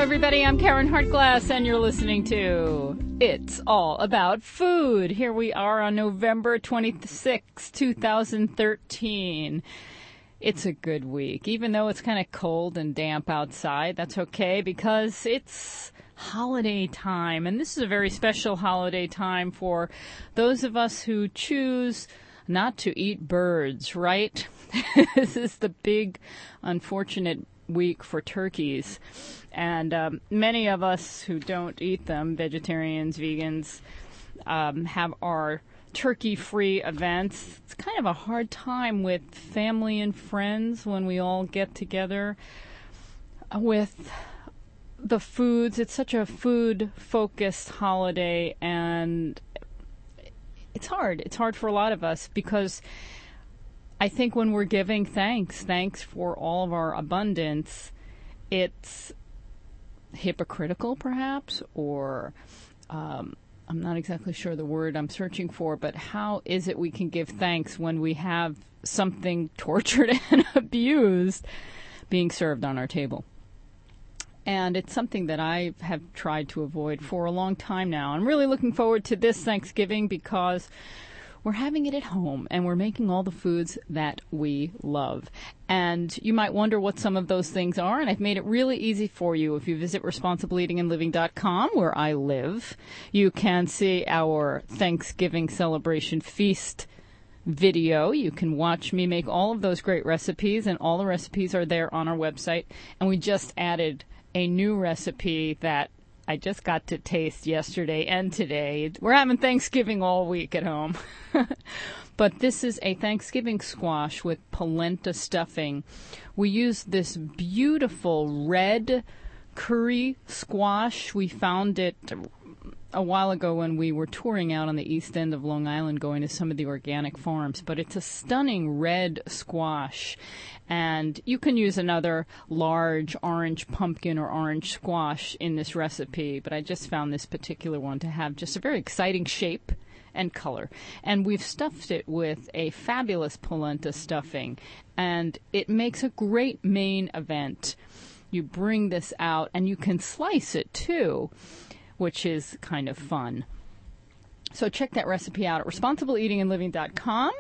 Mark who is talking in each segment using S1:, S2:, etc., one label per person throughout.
S1: everybody. I'm Karen Hartglass, and you're listening to It's All About Food. Here we are on November 26, 2013. It's a good week. Even though it's kind of cold and damp outside, that's okay because it's holiday time. And this is a very special holiday time for those of us who choose not to eat birds, right? This is the big, unfortunate week for turkeys. And many of us who don't eat them, vegetarians, vegans, have our turkey-free events. It's kind of a hard time with family and friends when we all get together with the foods. It's such a food-focused holiday, and it's hard. It's hard for a lot of us because I think when we're giving thanks for all of our abundance, it's hypocritical perhaps, or I'm not exactly sure the word I'm searching for, but how is it we can give thanks when we have something tortured and abused being served on our table? And it's something that I have tried to avoid for a long time now. I'm really looking forward to this Thanksgiving because we're having it at home, and we're making all the foods that we love. And you might wonder what some of those things are, and I've made it really easy for you. If you visit responsibleeatingandliving.com, where I live, you can see our Thanksgiving celebration feast video. You can watch me make all of those great recipes, and all the recipes are there on our website. And we just added a new recipe that I just got to taste yesterday and today. We're having Thanksgiving all week at home. But this is a Thanksgiving squash with polenta stuffing. We used this beautiful red curry squash. We found it a while ago when we were touring out on the east end of Long Island going to some of the organic farms. But it's a stunning red squash. And you can use another large orange pumpkin or orange squash in this recipe, but I just found this particular one to have just a very exciting shape and color. And we've stuffed it with a fabulous polenta stuffing, and it makes a great main event. You bring this out, and you can slice it too, which is kind of fun. So check that recipe out at responsibleeatingandliving.com.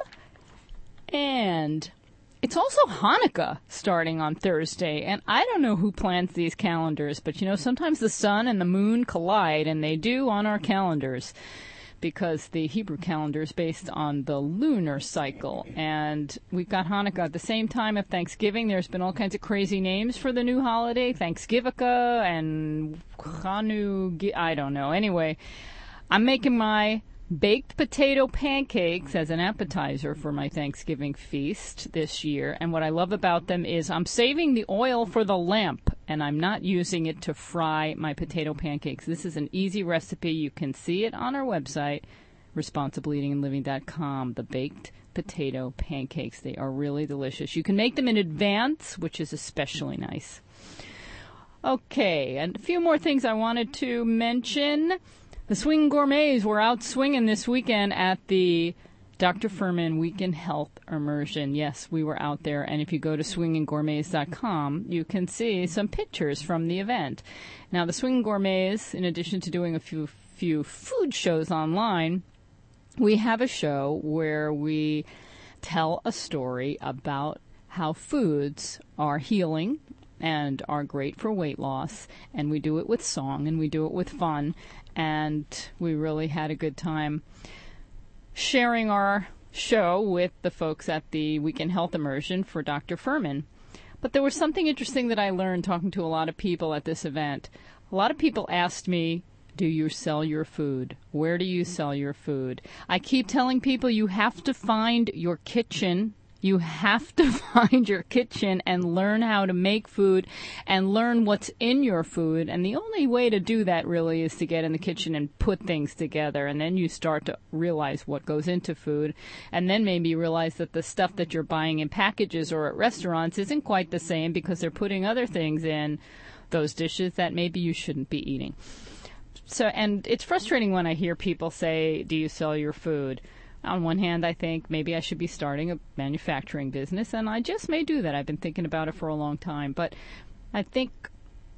S1: And it's also Hanukkah starting on Thursday, and I don't know who plans these calendars, but sometimes the sun and the moon collide, and they do on our calendars, because the Hebrew calendar is based on the lunar cycle, and we've got Hanukkah at the same time of Thanksgiving. There's been all kinds of crazy names for the new holiday, Thanksgivika and Chanukah, I don't know. Anyway, I'm making my baked potato pancakes as an appetizer for my Thanksgiving feast this year. And what I love about them is I'm saving the oil for the lamp, and I'm not using it to fry my potato pancakes. This is an easy recipe. You can see it on our website, responsibleeatingandliving.com, the baked potato pancakes. They are really delicious. You can make them in advance, which is especially nice. Okay, and a few more things I wanted to mention. The Swing Gourmets were out swinging this weekend at the Dr. Furman Weekend Health Immersion. Yes, we were out there, and if you go to swinginggourmets.com, you can see some pictures from the event. Now, the Swing Gourmets, in addition to doing a few food shows online, we have a show where we tell a story about how foods are healing and are great for weight loss, and we do it with song, and we do it with fun, and we really had a good time sharing our show with the folks at the Weekend Health Immersion for Dr. Furman. But there was something interesting that I learned talking to a lot of people at this event. A lot of people asked me, do you sell your food? Where do you sell your food? I keep telling people you have to find your kitchen. You have to find your kitchen and learn how to make food and learn what's in your food. And the only way to do that really is to get in the kitchen and put things together. And then you start to realize what goes into food. And then maybe you realize that the stuff that you're buying in packages or at restaurants isn't quite the same because they're putting other things in those dishes that maybe you shouldn't be eating. So, and it's frustrating when I hear people say, do you sell your food? On one hand, I think maybe I should be starting a manufacturing business, and I just may do that. I've been thinking about it for a long time. But I think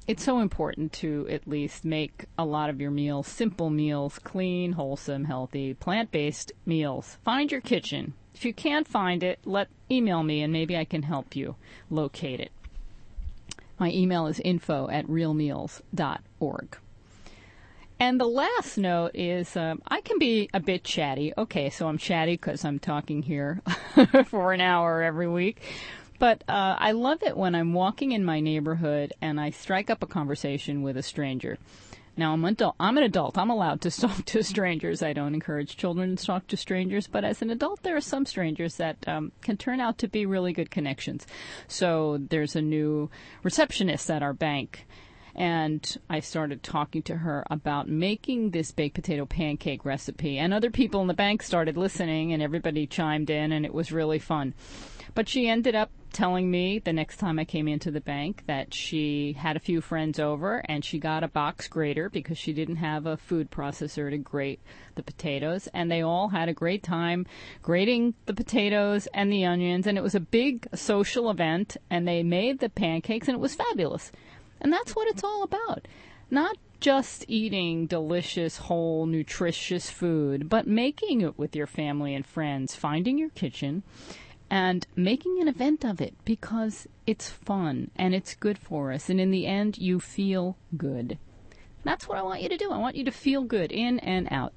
S1: it's so important to at least make a lot of your meals simple meals, clean, wholesome, healthy, plant-based meals. Find your kitchen. If you can't find it, email me and maybe I can help you locate it. My email is info@realmeals.org. And the last note is I can be a bit chatty. Okay, so I'm chatty because I'm talking here for an hour every week. But I love it when I'm walking in my neighborhood and I strike up a conversation with a stranger. Now, I'm an adult. I'm allowed to talk to strangers. I don't encourage children to talk to strangers. But as an adult, there are some strangers that can turn out to be really good connections. So there's a new receptionist at our bank. And I started talking to her about making this baked potato pancake recipe. And other people in the bank started listening, and everybody chimed in, and it was really fun. But she ended up telling me the next time I came into the bank that she had a few friends over, and she got a box grater because she didn't have a food processor to grate the potatoes. And they all had a great time grating the potatoes and the onions. And it was a big social event, and they made the pancakes, and it was fabulous. And that's what it's all about. Not just eating delicious, whole, nutritious food, but making it with your family and friends, finding your kitchen, and making an event of it because it's fun and it's good for us. And in the end, you feel good. That's what I want you to do. I want you to feel good in and out.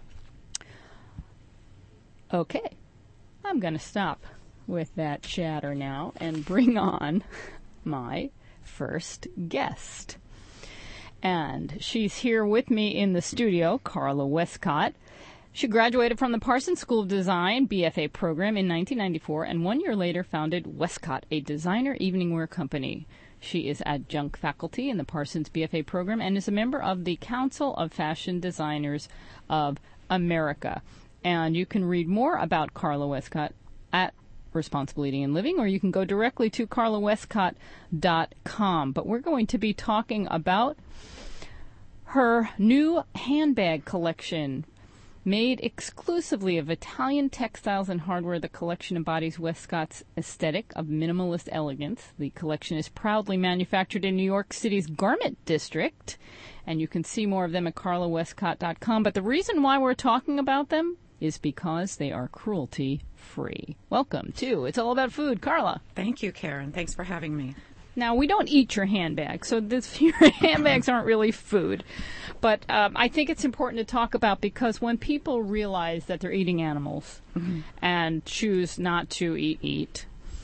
S1: Okay, I'm going to stop with that chatter now and bring on my first guest. And she's here with me in the studio, Carla Westcott. She graduated from the Parsons School of Design BFA program in 1994 and 1 year later founded Westcott, a designer evening wear company. She is adjunct faculty in the Parsons BFA program and is a member of the Council of Fashion Designers of America. And you can read more about Carla Westcott at Responsible Eating and Living, or you can go directly to carlawestcott.com. But we're going to be talking about her new handbag collection made exclusively of Italian textiles and hardware. The collection embodies Westcott's aesthetic of minimalist elegance. The collection is proudly manufactured in New York City's Garment District, and you can see more of them at carlawestcott.com. But the reason why we're talking about them is because they are cruelty-free. Welcome to It's All About Food, Carla.
S2: Thank you, Karen. Thanks for having me.
S1: Now, we don't eat your handbags, so your handbags aren't really food. But I think it's important to talk about because when people realize that they're eating animals and choose not to eat,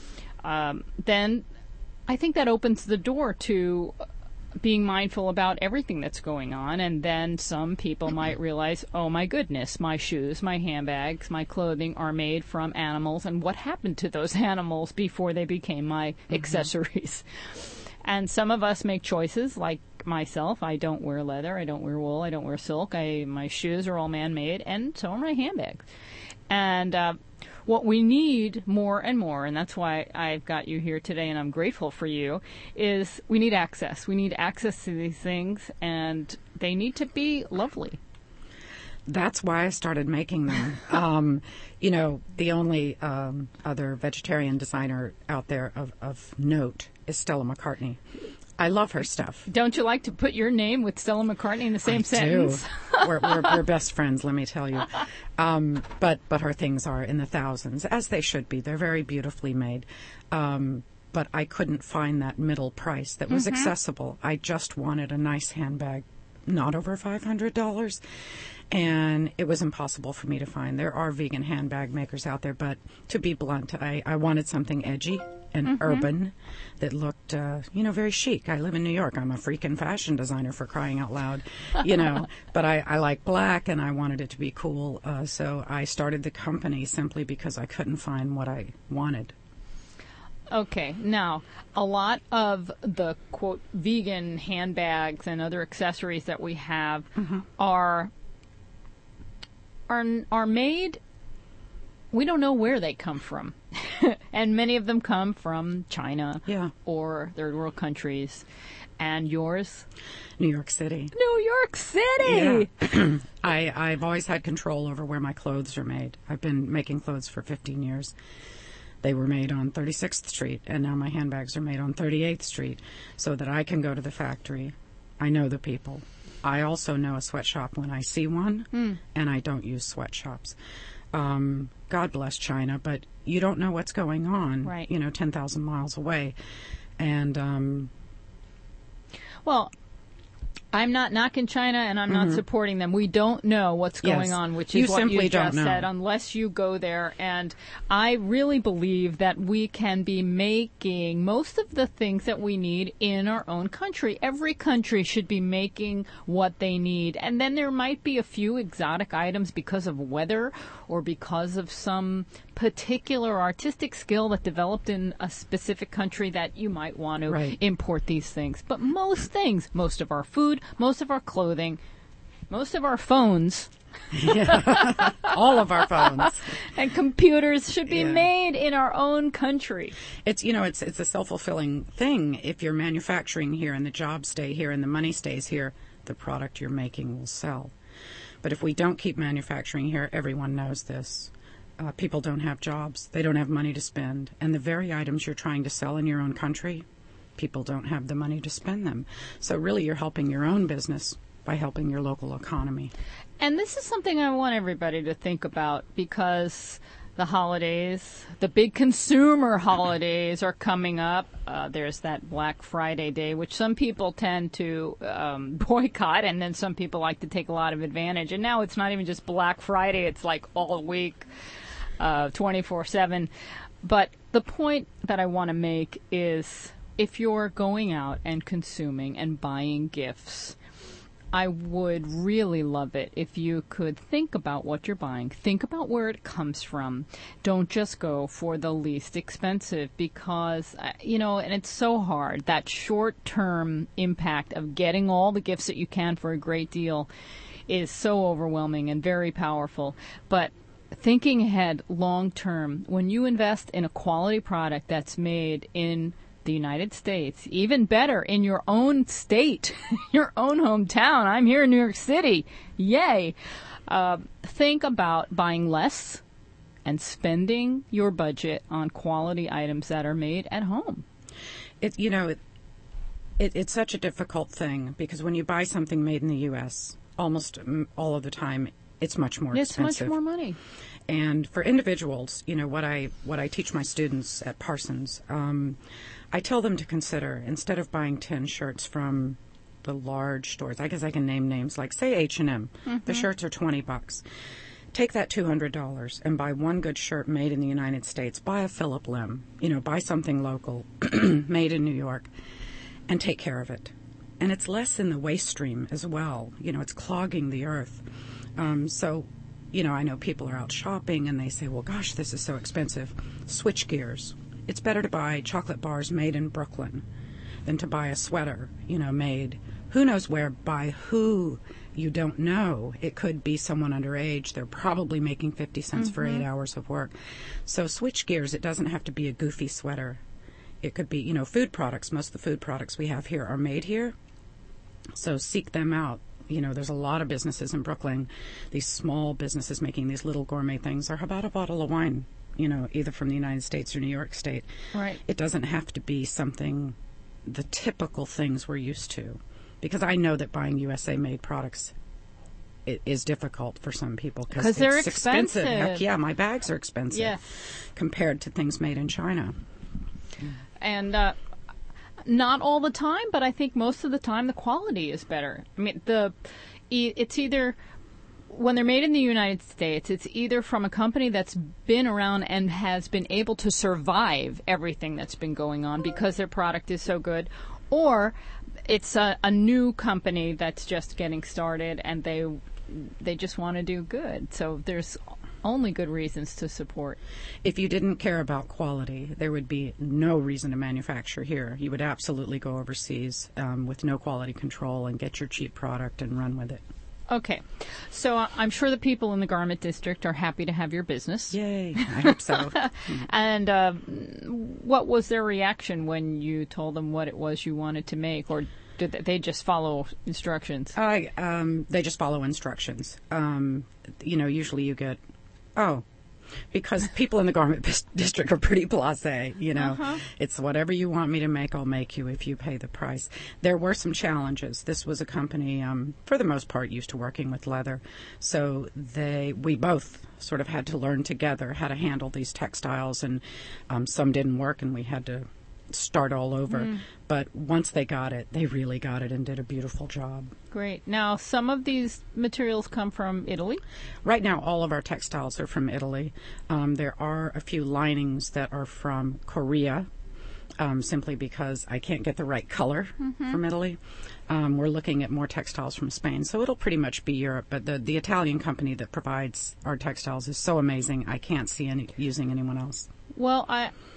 S1: then I think that opens the door to being mindful about everything that's going on. And then some people might realize, oh my goodness, my shoes, my handbags, my clothing are made from animals, and what happened to those animals before they became my accessories? And some of us make choices, like myself. I don't wear leather, I don't wear wool, I don't wear silk, my shoes are all man-made, and so are my handbags. And what we need more and more, and that's why I've got you here today and I'm grateful for you, is we need access. We need access to these things, and they need to be lovely.
S2: That's why I started making them. The only other vegetarian designer out there of note is Stella McCartney. I love her stuff.
S1: Don't you like to put your name with Stella McCartney in the same sentence?
S2: I do. We're best friends, let me tell you. But her things are in the thousands, as they should be. They're very beautifully made. But I couldn't find that middle price that was accessible. I just wanted a nice handbag, not over $500. And it was impossible for me to find. There are vegan handbag makers out there, but to be blunt, I wanted something edgy and urban that looked, very chic. I live in New York. I'm a freaking fashion designer, for crying out loud, But I like black, and I wanted it to be cool. So I started the company simply because I couldn't find what I wanted.
S1: Okay, now, a lot of the, quote, vegan handbags and other accessories that we have are made, we don't know where they come from. And many of them come from China or third world countries. And yours?
S2: New York City.
S1: New York City!
S2: Yeah. I've always had control over where my clothes are made. I've been making clothes for 15 years. They were made on 36th Street, and now my handbags are made on 38th Street, so that I can go to the factory. I know the people. I also know a sweatshop when I see one, and I don't use sweatshops. God bless China, but you don't know what's going on,
S1: right.
S2: 10,000 miles away. And,
S1: well, I'm not knocking China, and I'm not supporting them. We don't know what's going on, which is what you just said, unless you go there. And I really believe that we can be making most of the things that we need in our own country. Every country should be making what they need. And then there might be a few exotic items because of weather or because of some particular artistic skill that developed in a specific country that you might want to import these things. But most things, most of our food, most of our clothing, most of our phones,
S2: all of our phones
S1: and computers should be made in our own country.
S2: It's it's a self-fulfilling thing. If you're manufacturing here and the jobs stay here and the money stays here, the product you're making will sell. But if we don't keep manufacturing here, everyone knows this. People don't have jobs. They don't have money to spend. And the very items you're trying to sell in your own country, people don't have the money to spend them. So really you're helping your own business by helping your local economy.
S1: And this is something I want everybody to think about, because the holidays, the big consumer holidays are coming up. There's that Black Friday day, which some people tend to boycott, and then some people like to take a lot of advantage. And now it's not even just Black Friday, it's like all week, 24/7. But the point that I want to make is, if you're going out and consuming and buying gifts, I would really love it if you could think about what you're buying. Think about where it comes from. Don't just go for the least expensive, because, and it's so hard. That short-term impact of getting all the gifts that you can for a great deal is so overwhelming and very powerful. But thinking ahead long-term, when you invest in a quality product that's made in the United States, even better, in your own state, your own hometown. I'm here in New York City. Yay. Think about buying less and spending your budget on quality items that are made at home.
S2: It's such a difficult thing, because when you buy something made in the U.S., almost all of the time, it's much more expensive.
S1: It's much more money.
S2: And for individuals, what I teach my students at Parsons, I tell them to consider, instead of buying 10 shirts from the large stores, I guess I can name names, like say H&M, the shirts are $20. Take that $200 and buy one good shirt made in the United States. Buy a Phillip Lim, buy something local, made in New York, and take care of it. And it's less in the waste stream as well. It's clogging the earth. I know people are out shopping and they say, well, gosh, this is so expensive. Switch gears. It's better to buy chocolate bars made in Brooklyn than to buy a sweater, made who knows where by who you don't know. It could be someone underage. They're probably making 50 cents for 8 hours of work. So switch gears. It doesn't have to be a goofy sweater. It could be, food products. Most of the food products we have here are made here. So seek them out. There's a lot of businesses in Brooklyn, these small businesses making these little gourmet things. Or how about a bottle of wine, either from the United States or New York State.
S1: Right.
S2: It doesn't have to be something, the typical things we're used to. Because I know that buying USA-made products is difficult for some people.
S1: Because they're expensive.
S2: Heck yeah, my bags are expensive compared to things made in China.
S1: And not all the time, but I think most of the time the quality is better. I mean, it's either, when they're made in the United States, it's either from a company that's been around and has been able to survive everything that's been going on because their product is so good, or it's a new company that's just getting started and they just want to do good. So there's only good reasons to support.
S2: If you didn't care about quality, there would be no reason to manufacture here. You would absolutely go overseas with no quality control and get your cheap product and run with it.
S1: Okay. So I'm sure the people in the garment district are happy to have your business.
S2: Yay. I hope so.
S1: And what was their reaction when you told them what it was you wanted to make? Or did they just follow instructions?
S2: They just follow instructions. Usually you get, Because people in the garment district are pretty blasé, you know. It's whatever you want me to make, I'll make you if you pay the price. There were some challenges. This was a company, for the most part, used to working with leather. So we both sort of had to learn together how to handle these textiles, and some didn't work, and we had to start all over. But once they got it, they really got it and did a beautiful job.
S1: Great. Now, some of these materials come from Italy?
S2: Right now, all of our textiles are from Italy. There are a few linings that are from Korea, simply because I can't get the right color from Italy. We're looking at more textiles from Spain, so it'll pretty much be Europe. But the Italian company that provides our textiles is so amazing, I can't see using anyone else.
S1: Well,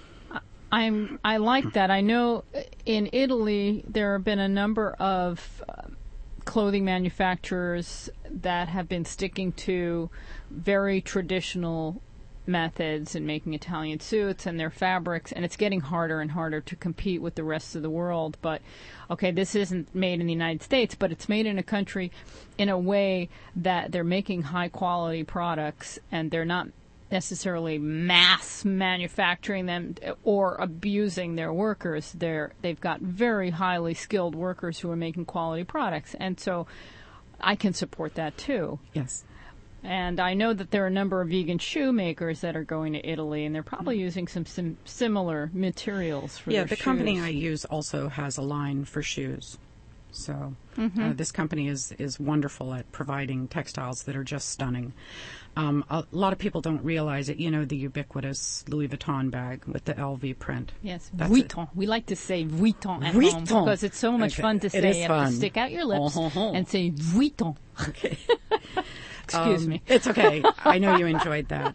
S1: I like that. I know in Italy there have been a number of clothing manufacturers that have been sticking to very traditional methods in making Italian suits and their fabrics, and it's getting harder and harder to compete with the rest of the world. But, okay, this isn't made in the United States, but it's made in a country in a way that they're making high-quality products, and they're not necessarily mass manufacturing them or abusing their workers. They've got very highly skilled workers who are making quality products, and so I can support that too.
S2: Yes.
S1: And I know that there are a number of vegan shoe makers that are going to Italy, and they're probably using some similar materials for their shoes. Yeah,
S2: the company I use also has a line for shoes. So this company is wonderful at providing textiles that are just stunning. A lot of people don't realize it. You know, the ubiquitous Louis Vuitton bag with the LV print.
S1: Yes, Vuitton. We like to say Vuitton at home because it's so much fun to say.
S2: It is
S1: you
S2: fun.
S1: have to stick out your lips and say Vuitton.
S2: Okay.
S1: Excuse me.
S2: It's okay. I know you enjoyed that.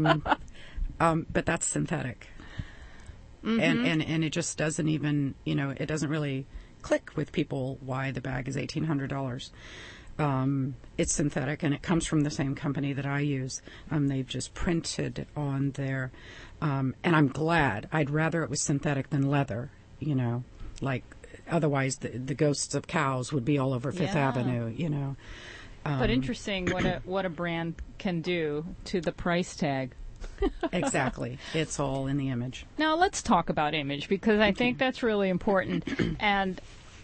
S2: But that's synthetic. And it just doesn't even, it doesn't really click with people why the bag is $1,800. It's synthetic, and it comes from the same company that I use. They've just printed on there, and I'm glad. I'd rather it was synthetic than leather, like otherwise the ghosts of cows would be all over Fifth Avenue,
S1: But interesting what a brand can do to the price tag.
S2: Exactly. It's all in the image.
S1: Now let's talk about image, because I think that's really important. And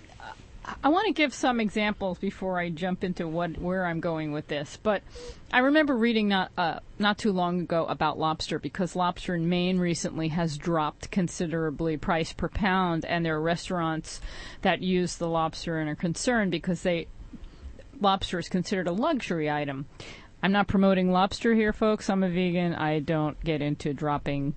S1: I want to give some examples before I jump into where I'm going with this. But I remember reading not too long ago about lobster, because lobster in Maine recently has dropped considerably price per pound, and there are restaurants that use the lobster and are concerned because lobster is considered a luxury item. I'm not promoting lobster here, folks. I'm a vegan. I don't get into dropping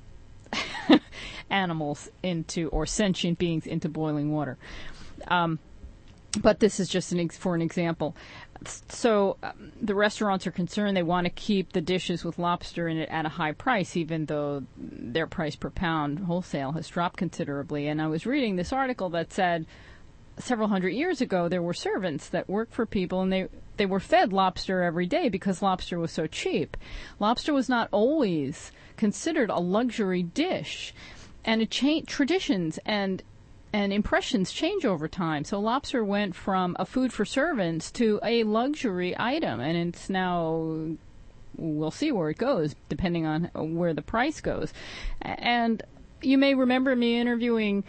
S1: animals or sentient beings into boiling water. But this is just for an example. So the restaurants are concerned. They want to keep the dishes with lobster in it at a high price, even though their price per pound wholesale has dropped considerably. And I was reading this article that said several hundred years ago there were servants that worked for people, and they were fed lobster every day because lobster was so cheap. Lobster was not always considered a luxury dish, and traditions and impressions change over time. So lobster went from a food for servants to a luxury item, and it's now, we'll see where it goes, depending on where the price goes. And you may remember me interviewing,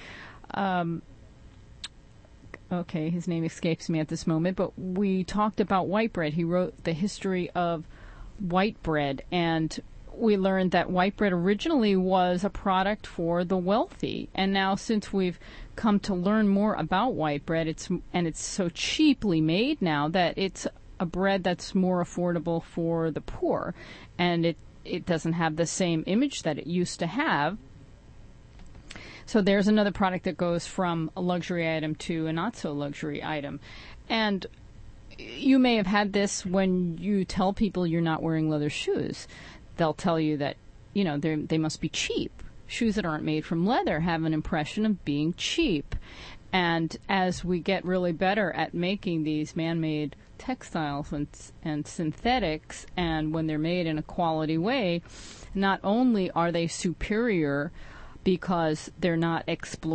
S1: okay, his name escapes me at this moment, but we talked about white bread. He wrote the history of white bread, and we learned that white bread originally was a product for the wealthy. And now, since we've come to learn more about white bread, it's so cheaply made now that it's a bread that's more affordable for the poor. And it doesn't have the same image that it used to have. So there's another product that goes from a luxury item to a not-so-luxury item. And you may have had this when you tell people you're not wearing leather shoes. They'll tell you that, they must be cheap. Shoes that aren't made from leather have an impression of being cheap. And as we get really better at making these man-made textiles and synthetics, and when they're made in a quality way, not only are they superior because they're not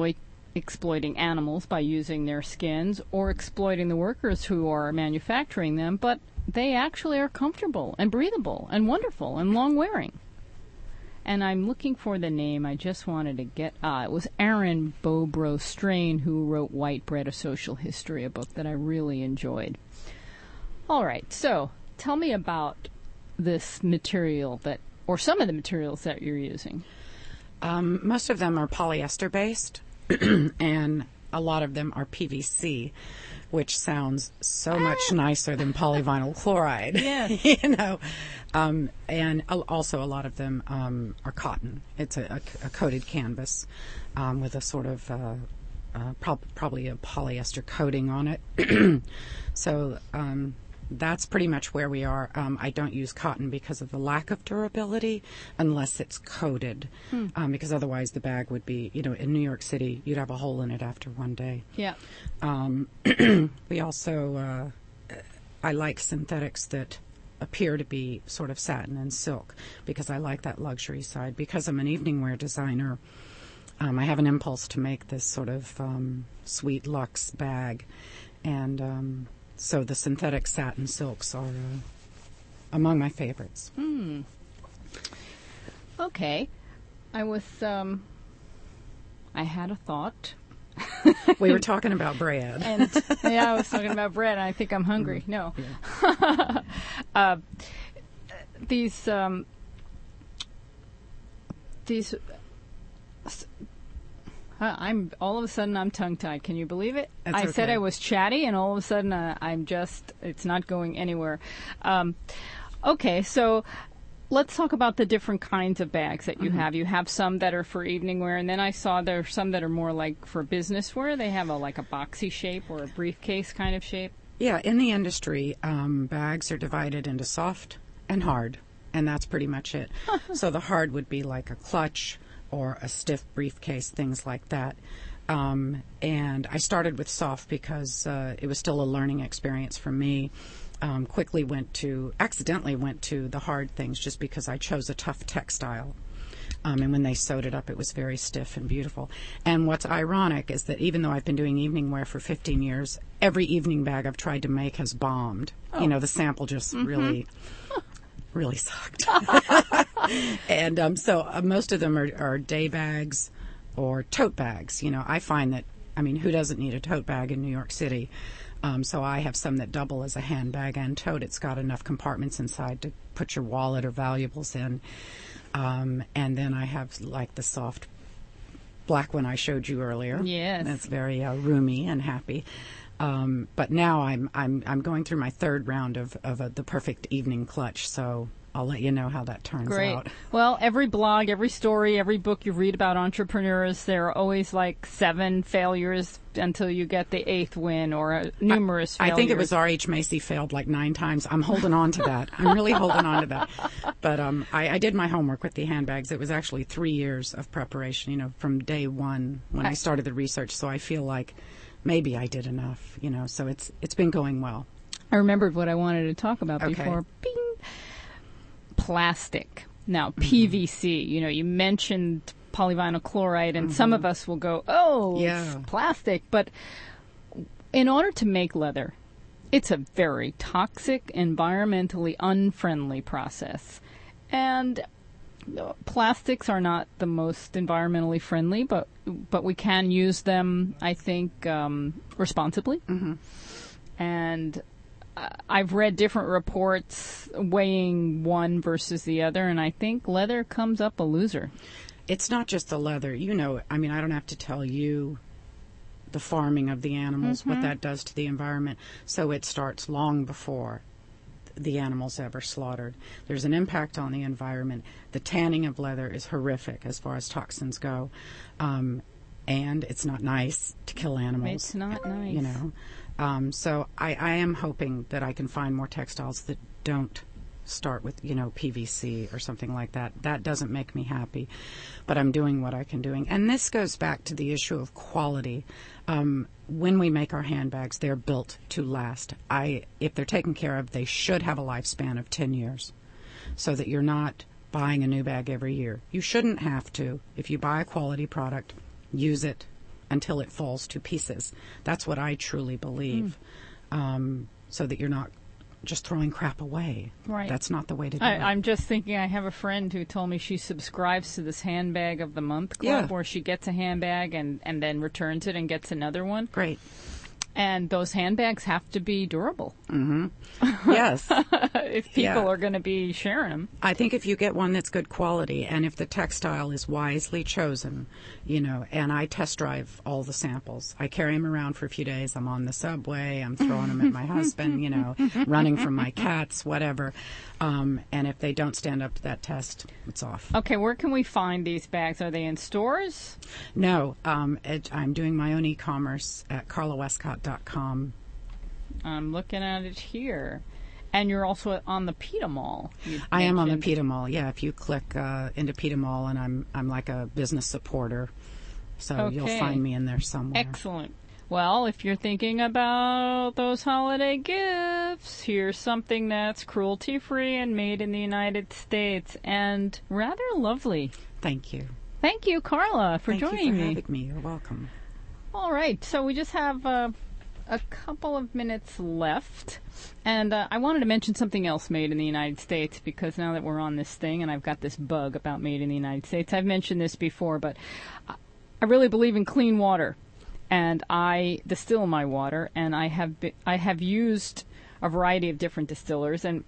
S1: exploiting animals by using their skins or exploiting the workers who are manufacturing them, but they actually are comfortable and breathable and wonderful and long-wearing. And I'm looking for the name. I just wanted to get... it was Aaron Bobrow Strain who wrote White Bread, A Social History, a book that I really enjoyed. All right, so tell me about this material that, or some of the materials that you're using.
S2: Most of them are polyester-based, and a lot of them are PVC, which sounds so much nicer than polyvinyl chloride.
S1: Yes.
S2: You know, and also a lot of them are cotton. It's a coated canvas with a sort of probably a polyester coating on it. So that's pretty much where we are. I don't use cotton because of the lack of durability unless it's coated, because otherwise the bag would be, you know, in New York City, you'd have a hole in it after one day.
S1: Yeah.
S2: We also, I like synthetics that appear to be sort of satin and silk because I like that luxury side. Because I'm an evening wear designer, I have an impulse to make this sort of sweet luxe bag, and so the synthetic satin silks are among my favorites.
S1: Okay. I was, I had a thought.
S2: We were talking about bread.
S1: And yeah, I was talking about bread, and I think I'm hungry. No.
S2: Yeah.
S1: These I'm all of a sudden I'm tongue-tied. Can you believe it?
S2: That's
S1: I said
S2: okay.
S1: I was chatty, and all of a sudden I'm just, it's not going anywhere. Okay, so let's talk about the different kinds of bags that you have. You have some that are for evening wear, and then I saw there are some that are more like for business wear. They have like a boxy shape or a briefcase kind of shape.
S2: Yeah, in the industry, bags are divided into soft and hard, and that's pretty much it. So the hard would be like a clutch or a stiff briefcase, things like that. And I started with soft because it was still a learning experience for me. Accidentally went to the hard things just because I chose a tough textile. And when they sewed it up, it was very stiff and beautiful. And what's ironic is that even though I've been doing evening wear for 15 years, every evening bag I've tried to make has bombed.
S1: Oh.
S2: You know, the sample just really sucked. And so most of them are day bags or tote bags. You know, I find that, I mean, who doesn't need a tote bag in New York City? So I have some that double as a handbag and tote. It's got enough compartments inside to put your wallet or valuables in. And then I have like the soft black one I showed you earlier.
S1: Yes.
S2: That's very roomy and happy. But now I'm going through my third round of the perfect evening clutch, so I'll let you know how that turns
S1: Great.
S2: out.
S1: Well, every blog, every story, every book you read about entrepreneurs, there are always like 7 failures until you get the 8th win, or numerous failures.
S2: I think it was R.H. Macy failed like 9 times. I'm holding on to that. I'm really holding on to that. But I did my homework with the handbags. It was actually 3 years of preparation, you know, from day one when I started the research. So I feel like maybe I did enough, you know, so it's been going well.
S1: I remembered what I wanted to talk about
S2: Okay.
S1: before. Bing! Plastic. Now, PVC, you know, you mentioned polyvinyl chloride, and some of us will go, oh,
S2: Yeah.
S1: it's plastic. But in order to make leather, it's a very toxic, environmentally unfriendly process. And plastics are not the most environmentally friendly, but we can use them, I think, responsibly. And I've read different reports weighing one versus the other, and I think leather comes up a loser.
S2: It's not just the leather. You know, I mean, I don't have to tell you the farming of the animals, what that does to the environment. So it starts long before the animal's ever slaughtered. There's an impact on the environment. The tanning of leather is horrific as far as toxins go. And it's not nice to kill animals.
S1: It's not nice.
S2: You know. So I am hoping that I can find more textiles that don't start with, you know, PVC or something like that. That doesn't make me happy, but I'm doing what I can do. And this goes back to the issue of quality. When we make our handbags, they're built to last. If they're taken care of, they should have a lifespan of 10 years, so that you're not buying a new bag every year. You shouldn't have to. If you buy a quality product, use it until it falls to pieces. That's what I truly believe. So that you're not just throwing crap away.
S1: Right.
S2: That's not the way to do it.
S1: I'm just thinking, I have a friend who told me she subscribes to this handbag of the month club where she gets a handbag and then returns it and gets another one.
S2: Great.
S1: And those handbags have to be durable.
S2: Yes.
S1: If people are going to be sharing them.
S2: I think if you get one that's good quality and if the textile is wisely chosen, and I test drive all the samples. I carry them around for a few days. I'm on the subway. I'm throwing them at my husband, running from my cats, whatever. And if they don't stand up to that test, it's off.
S1: Okay, where can we find these bags? Are they in stores?
S2: No, I'm doing my own e-commerce at carlawestcott.com.
S1: I'm looking at it here. And you're also on the PETA Mall.
S2: I am on the PETA Mall, yeah. If you click into PETA Mall, and I'm like a business supporter, so you'll find me in there somewhere.
S1: Excellent. Well, if you're thinking about those holiday gifts, here's something that's cruelty-free and made in the United States and rather lovely.
S2: Thank you.
S1: Thank you, Carla, for joining me.
S2: Thank you for having me. You're welcome.
S1: All right, so we just have a couple of minutes left, and I wanted to mention something else made in the United States, because now that we're on this thing and I've got this bug about made in the United States, I've mentioned this before, but I really believe in clean water, and I distill my water, and I have used a variety of different distillers, and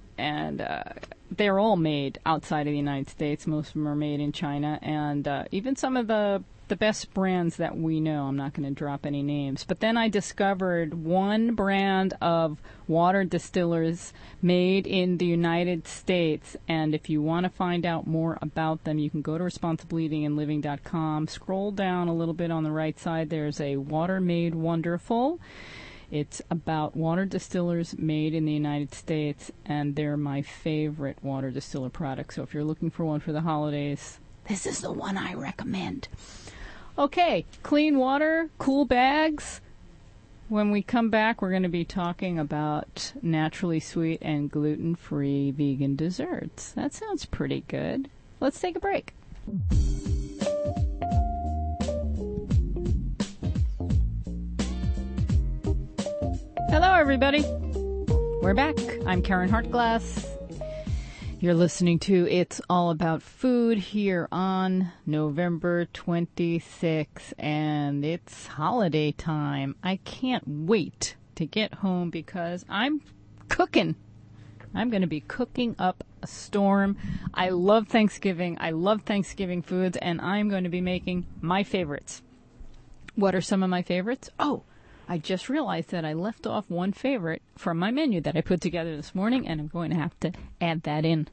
S1: they're all made outside of the United States. Most of them are made in China, and even some of the best brands that we know. I'm not going to drop any names. But then I discovered one brand of water distillers made in the United States. And if you want to find out more about them, you can go to responsibleeatingandliving.com. Scroll down a little bit on the right side. There's a Water Made Wonderful. It's about water distillers made in the United States, and they're my favorite water distiller product. So if you're looking for one for the holidays, this is the one I recommend. Okay, clean water, cool bags. When we come back, we're going to be talking about naturally sweet and gluten-free vegan desserts. That sounds pretty good. Let's take a break. Hello, everybody. We're back. I'm Karen Hartglass. You're listening to It's All About Food here on November 26th, and it's holiday time. I can't wait to get home because I'm cooking. I'm going to be cooking up a storm. I love Thanksgiving. I love Thanksgiving foods, and I'm going to be making my favorites. What are some of my favorites? Oh, I just realized that I left off one favorite from my menu that I put together this morning, and I'm going to have to add that in.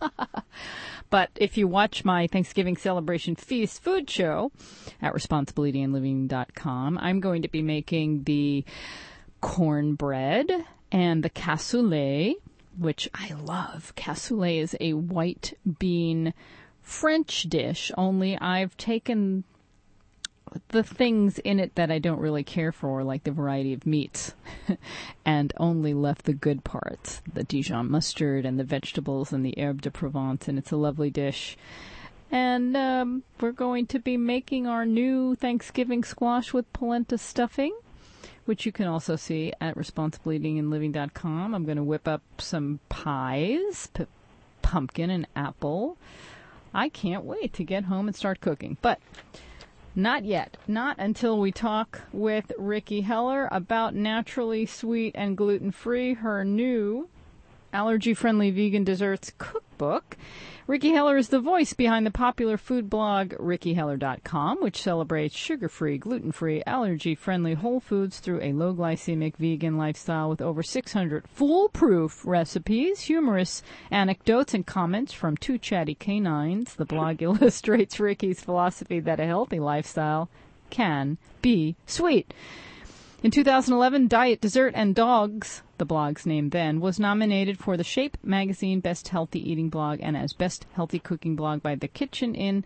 S1: But if you watch my Thanksgiving Celebration Feast food show at responsibleeatingandliving.com, I'm going to be making the cornbread and the cassoulet, which I love. Cassoulet is a white bean French dish, only I've taken the things in it that I don't really care for, like the variety of meats, and only left the good parts, the Dijon mustard and the vegetables and the herbe de Provence, and it's a lovely dish. And we're going to be making our new Thanksgiving squash with polenta stuffing, which you can also see at responsibleeatingandliving.com. I'm going to whip up some pies, pumpkin and apple. I can't wait to get home and start cooking. But not yet. Not until we talk with Ricki Heller about Naturally Sweet and Gluten-Free, her new allergy-friendly vegan desserts cookbook. Ricki Heller is the voice behind the popular food blog RickiHeller.com, which celebrates sugar-free, gluten-free, allergy-friendly whole foods through a low-glycemic vegan lifestyle with over 600 foolproof recipes, humorous anecdotes, and comments from two chatty canines. The blog illustrates Ricki's philosophy that a healthy lifestyle can be sweet. In 2011, Diet, Dessert, and Dogs, the blog's name then, was nominated for the Shape magazine Best Healthy Eating Blog and as Best Healthy Cooking Blog by The Kitchen in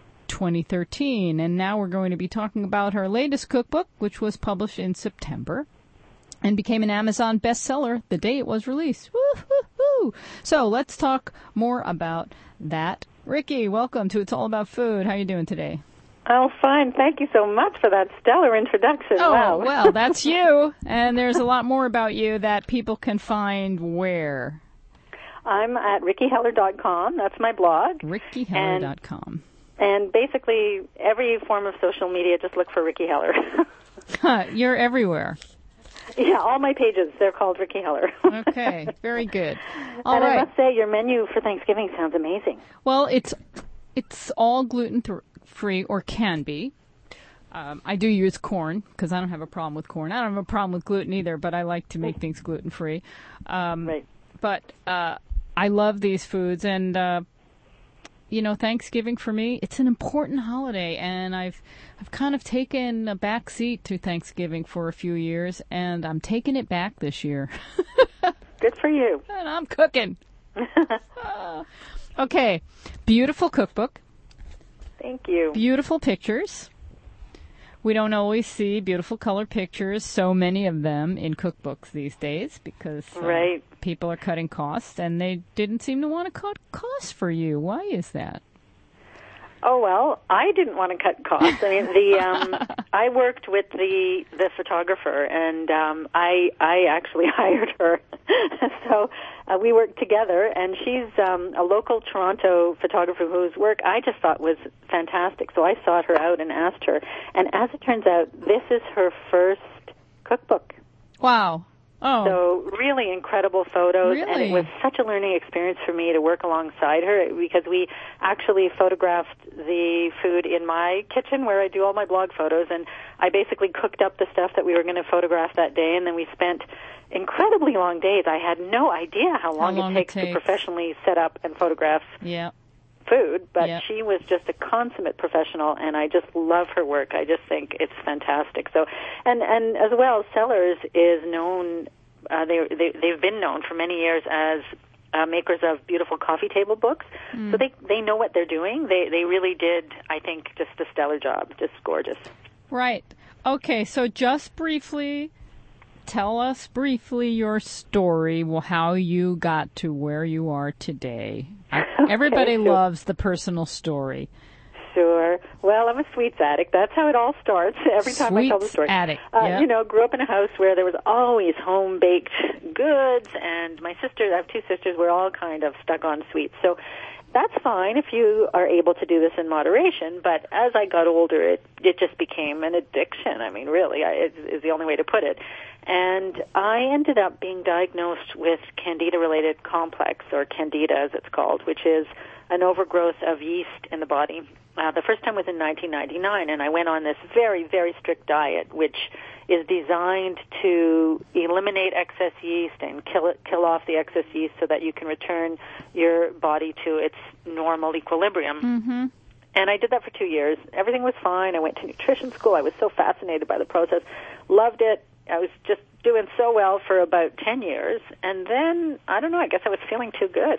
S1: 2013. And now we're going to be talking about her latest cookbook, which was published in September and became an Amazon bestseller the day it was released. Woo-hoo-hoo! So let's talk more about that. Ricki, welcome to It's All About Food. How are you doing today?
S3: Oh, fine. Thank you so much for that stellar introduction.
S1: Oh,
S3: wow.
S1: well, that's you. And there's a lot more about you that people can find where?
S3: I'm at rickyheller.com. That's my blog.
S1: rickyheller.com.
S3: And basically, every form of social media, just look for Ricky Heller.
S1: You're everywhere.
S3: Yeah, all my pages, they're called Ricky Heller.
S1: Okay, very good. All
S3: and
S1: right.
S3: I must say, your menu for Thanksgiving sounds amazing.
S1: Well, it's all gluten-free, or can be. I do use corn, because I don't have a problem with corn. I don't have a problem with gluten either, but I like to make things gluten-free.
S3: Right.
S1: But I love these foods, and Thanksgiving for me, it's an important holiday, and I've kind of taken a back seat to Thanksgiving for a few years, and I'm taking it back this year.
S3: Good for you.
S1: And I'm cooking. Okay, beautiful cookbook.
S3: Thank you.
S1: Beautiful pictures. We don't always see beautiful color pictures, so many of them in cookbooks these days, because
S3: Right.
S1: people are cutting costs, and they didn't seem to want to cut costs for you. Why is that?
S3: Oh, well, I didn't want to cut costs. I mean, I worked with the photographer, and I actually hired her. So we worked together, and she's a local Toronto photographer whose work I just thought was fantastic. So I sought her out and asked her. And as it turns out, this is her first cookbook.
S1: Wow. Oh.
S3: So really incredible photos, and
S1: Really?
S3: it was such a learning experience for me to work alongside her, because we actually photographed the food in my kitchen where I do all my blog photos, and I basically cooked up the stuff that we were going to photograph that day, and then we spent incredibly long days. I had no idea how long it takes to professionally set up and photograph
S1: Yeah.
S3: food, but
S1: Yeah.
S3: she was just a consummate professional, and I just love her work. I just think it's fantastic. So, and as well, Sellers is known. They've been known for many years as makers of beautiful coffee table books. So they know what they're doing. They really did, I think, just a stellar job. Just gorgeous.
S1: Right. Okay, so just briefly, tell us briefly your story, how you got to where you are today. Everybody
S3: sure.
S1: loves the personal story.
S3: Sure. Well, I'm a sweets addict. That's how it all starts. Every time I tell the story.
S1: Addict. Yep.
S3: Grew up in a house where there was always home-baked goods, and my sisters, I have two sisters, we're all kind of stuck on sweets. So that's fine if you are able to do this in moderation, but as I got older, it just became an addiction. I mean, really, is the only way to put it. And I ended up being diagnosed with Candida-related complex, or Candida as it's called, which is an overgrowth of yeast in the body. The first time was in 1999, and I went on this very, very strict diet, which is designed to eliminate excess yeast and kill off the excess yeast so that you can return your body to its normal equilibrium.
S1: Mm-hmm.
S3: And I did that for 2 years. Everything was fine. I went to nutrition school. I was so fascinated by the process. Loved it. I was just doing so well for about 10 years. And then, I don't know, I guess I was feeling too good.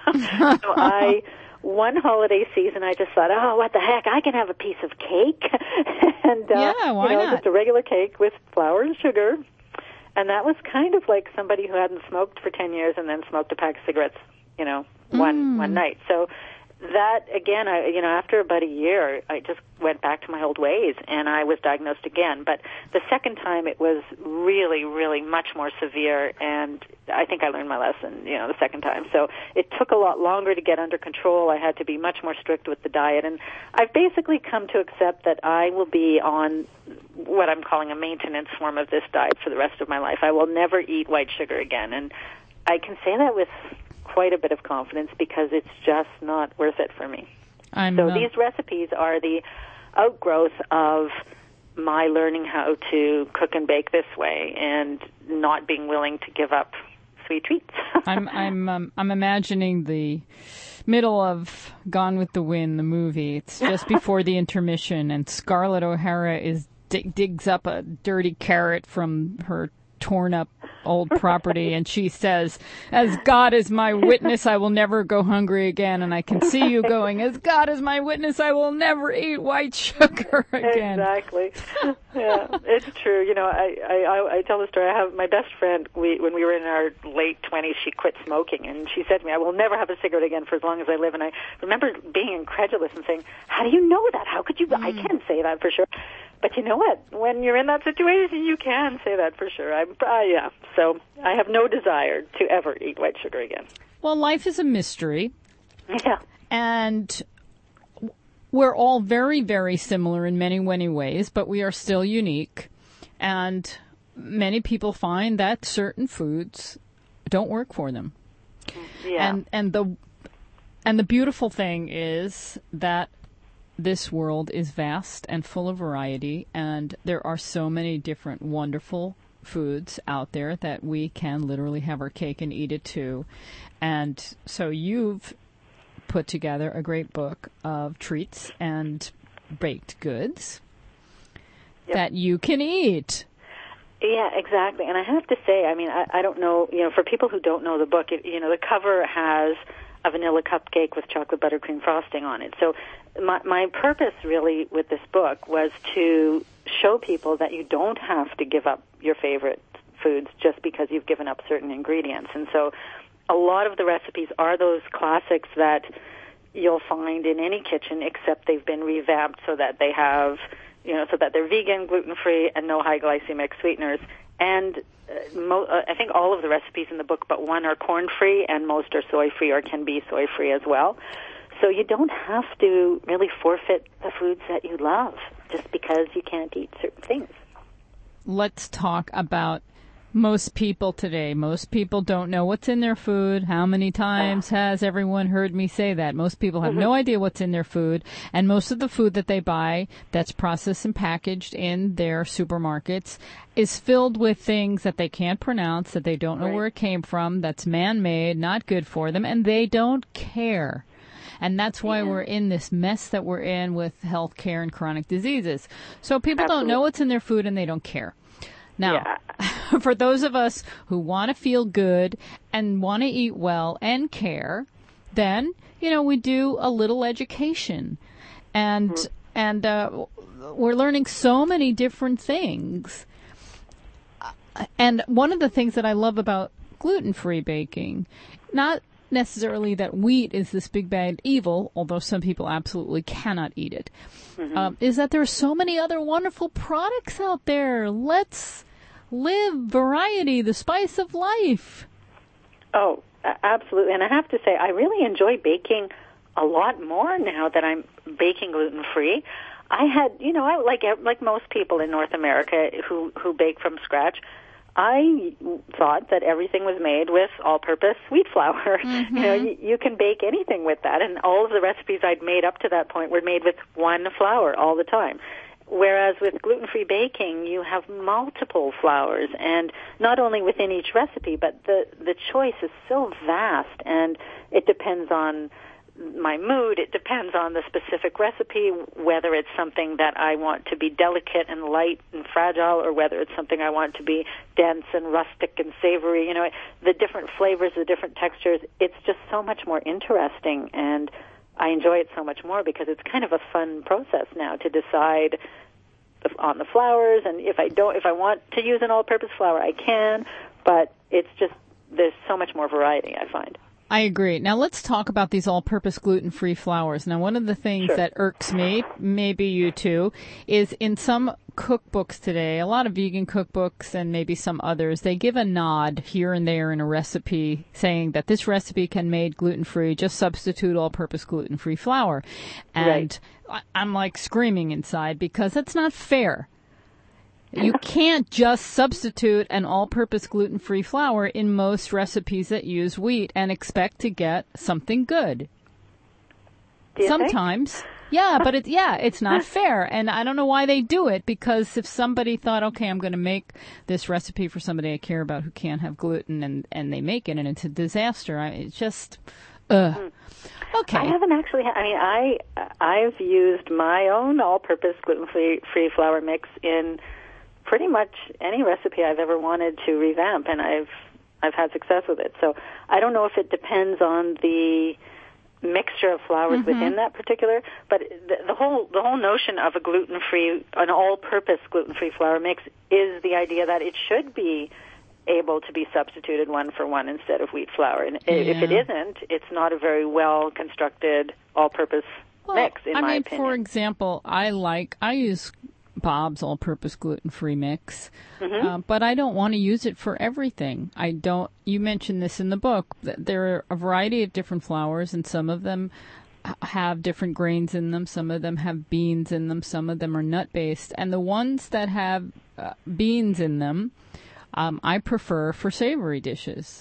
S3: So one holiday season, I just thought, oh, what the heck, I can have a piece of cake. And,
S1: why not?
S3: just a regular cake with flour and sugar. And that was kind of like somebody who hadn't smoked for 10 years and then smoked a pack of cigarettes, one night. So that, again, after about a year, I just went back to my old ways, and I was diagnosed again. But the second time, it was really, really much more severe, and I think I learned my lesson, the second time. So it took a lot longer to get under control. I had to be much more strict with the diet, and I've basically come to accept that I will be on what I'm calling a maintenance form of this diet for the rest of my life. I will never eat white sugar again, and I can say that with quite a bit of confidence because it's just not worth it for me. These recipes are the outgrowth of my learning how to cook and bake this way and not being willing to give up sweet treats.
S1: I'm imagining the middle of Gone with the Wind, the movie. It's just before the intermission, and Scarlett O'Hara digs up a dirty carrot from her torn up old property, and she says, "As God is my witness, I will never go hungry again." And I can see you going, "As God is my witness, I will never eat white sugar again."
S3: Exactly. Yeah, it's true. You know, I tell the story. I have my best friend. When we were in our late 20s, she quit smoking, and she said to me, "I will never have a cigarette again for as long as I live." And I remember being incredulous and saying, "How do you know that? How could you?" I can't say that for sure. But you know what? When you're in that situation, you can say that for sure. Yeah. So I have no desire to ever eat white sugar again.
S1: Well, life is a mystery.
S3: Yeah.
S1: And we're all very, very similar in many, many ways, but we are still unique. And many people find that certain foods don't work for them.
S3: Yeah.
S1: And the beautiful thing is that this world is vast and full of variety, and there are so many different wonderful foods out there that we can literally have our cake and eat it too. And so you've put together a great book of treats and baked goods that you can eat.
S3: Yeah, exactly. And I have to say, I mean, I don't know, you know, for people who don't know the book, the cover has a vanilla cupcake with chocolate buttercream frosting on it. So my purpose really with this book was to show people that you don't have to give up your favorite foods just because you've given up certain ingredients. And so a lot of the recipes are those classics that you'll find in any kitchen, except they've been revamped so that they have, so that they're vegan, gluten-free, and no high glycemic sweeteners. And I think all of the recipes in the book but one are corn-free, and most are soy-free or can be soy-free as well. So you don't have to really forfeit the foods that you love just because you can't eat certain things.
S1: Let's talk about most people today. Most people don't know what's in their food. How many times has everyone heard me say that? Most people have no idea what's in their food, and most of the food that they buy that's processed and packaged in their supermarkets is filled with things that they can't pronounce, that they don't know where it came from, that's man-made, not good for them, and they don't care. And that's why we're in this mess that we're in with health care and chronic diseases. So people don't know what's in their food and they don't care. Now, for those of us who want to feel good and want to eat well and care, then, we do a little education. And we're learning so many different things. And one of the things that I love about gluten-free baking, not necessarily that wheat is this big bad evil, although some people absolutely cannot eat it, is that there are so many other wonderful products out there. Let's live variety, the spice of life. Oh,
S3: absolutely. And I have to say, I really enjoy baking a lot more now that I'm baking gluten-free. I had, like most people in North America who bake from scratch, I thought that everything was made with all-purpose wheat flour. You can bake anything with that, and all of the recipes I'd made up to that point were made with one flour all the time. Whereas with gluten-free baking, you have multiple flours, and not only within each recipe, but the choice is so vast, and it depends on my mood. It depends on the specific recipe, whether it's something that I want to be delicate and light and fragile, or whether it's something I want to be dense and rustic and savory. The different flavors, the different textures, it's just so much more interesting, and I enjoy it so much more because it's kind of a fun process now to decide on the flours, and if I want to use an all-purpose flour, I can, but it's just, there's so much more variety, I find.
S1: I agree. Now let's talk about these all-purpose gluten-free flours. Now one of the things that irks me, maybe you too, is in some cookbooks today, a lot of vegan cookbooks and maybe some others, they give a nod here and there in a recipe saying that this recipe can be made gluten-free, just substitute all-purpose gluten-free flour. And I'm like screaming inside because that's not fair. You can't just substitute an all-purpose gluten-free flour in most recipes that use wheat and expect to get something good. Sometimes. Yeah, but it's not fair. And I don't know why they do it, because if somebody thought, okay, I'm going to make this recipe for somebody I care about who can't have gluten, and they make it and it's a disaster, it's just, Okay.
S3: I haven't actually, I've used my own all-purpose gluten-free flour mix in pretty much any recipe I've ever wanted to revamp, and I've had success with it. So I don't know if it depends on the mixture of flours within that particular, but the whole notion of an all-purpose gluten-free flour mix is the idea that it should be able to be substituted one for one instead of wheat flour. And if it isn't, it's not a very well-constructed all-purpose mix, in my opinion.
S1: For example, I use Bob's all-purpose gluten-free mix, but I don't want to use it for everything. You mentioned this in the book. There are a variety of different flours, and some of them have different grains in them. Some of them have beans in them. Some of them are nut-based. And the ones that have beans in them, I prefer for savory dishes.